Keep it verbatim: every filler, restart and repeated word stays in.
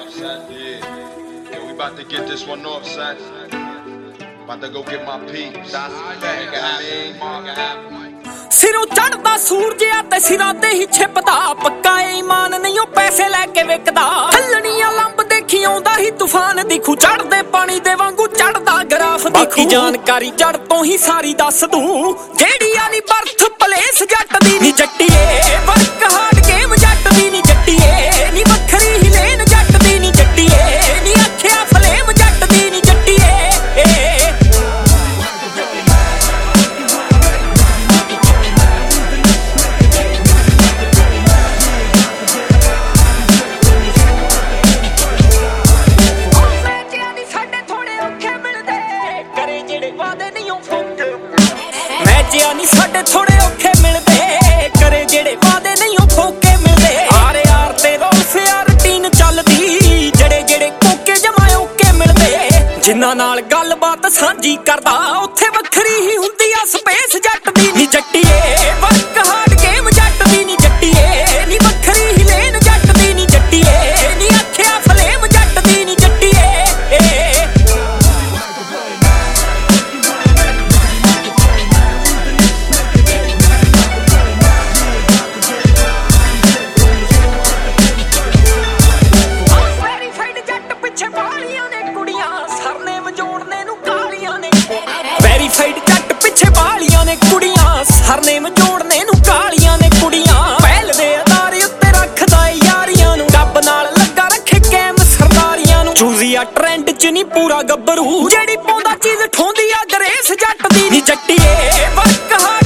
off, son. Yeah. Yeah, we about to get this one off, son. About to go get my peeps. Make it happen. Make it happen. ਸਿਰੋਂ ਚੜਦਾ ਸੂਰਜਿਆ ਤੇ ਸਿਰਾਂ ਤੇ ਹੀ ਛਿਪਦਾ ਪੱਕਾ ਈਮਾਨ ਨਹੀਂ ਉਹ ਪੈਸੇ ਲੈ ਕੇ ਵਿਕਦਾ ਹੱਲਣੀਆਂ ਲੰਬ ਦੇਖੀ ਆਉਂਦਾ ਹੀ ਤੂਫਾਨ ਦਿਖੂ ਚੜਦੇ ਪਾਣੀ ਦੇ ਵਾਂਗੂ ਚੜਦਾ ਗਰਾਫ ਬਾਕੀ ਜਾਣਕਾਰੀ ਜੜ ਤੋਂ ਹੀ ਸਾਰੀ ਦੱਸ ਦੂੰ ਜਿਹੜੀ ਆ ਨੀ ਬਰਥ ਪਲੇਸ ਜੱਟ ਦੀ ਨੀ ਜੱਟੀਏ ਵਰਕ ਹਾਰਡ ਗੇਮ ਜੱਟ ਦੀ ਨੀ ਜੱਟੀਏ ਨੀ ਵੱਖਰੀ ਹੀ ਲੇਨ ਜੱਟ ਦੀ ਨੀ ਜੱਟੀਏ ਨੀ ਅੱਖਿਆ ਫਲੇਮ ਜੱਟ ਦੀ ਨੀ ਜੱਟੀਏ ਮੈਚਿਆ ਨੀ ਸਾਡੇ ਥੋੜੇ ਔਖੇ ਮਿਲਦੇ ਕਰੇ ਜਿਹੜੇ ਵਾਦੇ ਨਹੀਂ ਉਹ ਫੋਕੇ ਮਿਲਦੇ ਆਰ ਯਾਰ ਤੇ ਰੋਲਸ ਯਾਰ ਰੂਟੀਨ ਚੱਲਦੀ ਜਿਹੜੇ ਜਿਹੜੇ ਕੋਕੇ ਜਮਾ ਓਕੇ ਮਿਲਦੇ ਜਿਨ੍ਹਾਂ ਨਾਲ ਗੱਲਬਾਤ ਸਾਂਝੀ ਕਰਦਾ ਉੱਥੇ ਵੱਖਰੀ ਹੀ ਹੁੰਦੀ ਆ ਸਪੇਸ ਜੱਟ ਦੀ ਨੀ ਜੱਟੀਏ ਵਰਕ ਹਾਰਡ ਗੇਮ ਜੱਟ ਦੀ ਨੀ ਜੱਟੀਏ ਨੀ ਵੱਖਰੀ ਹੀ ਲੇਨ ਜੱਟ ਦੀ ਨੀ ਜੱਟੀਏ ਨੀ ਅੱਖਿਆ ਫਲੇਮ ਜੱਟ ਦੀ ਨੀ ਜੱਟੀਏ ਵੈਰੀਫਾਈਡ ਜੱਟ ਪਿੱਛੇ ਬਾਲੀਆਂ ਨੇ ਕੁੜੀਆਂ ਸਰਨੇਮ ਜੋੜਨੇ ਨੂੰ ਕਾਲੀਆਂ ਨੇ ਕੁੜੀਆਂ ਪਹਿਲ ਦੇ ਅਦਾਰੇ ਉੱਤੇ ਰੱਖਦਾ ਯਾਰੀਆਂ ਨੂੰ ਰੱਬ ਨਾਲ ਲੱਗਾ ਰੱਖੇ ਕੈਮ ਸਰਦਾਰੀਆਂ ਨੂੰ ਚੂਜ਼ੀ ਆ ਟ੍ਰੈਂਡ ਚ ਨਹੀਂ ਪੂਰਾ ਗੱਭਰੂ ਜਿਹੜੀ ਪਾਉਂਦਾ ਚੀਜ਼ ਠੋਂਦੀ ਆ ਗਰੇਸ ਜੱਟ ਦੀ ਨੀ ਜੱਟੀਏ ਵਰਕ ਹਾਰਡ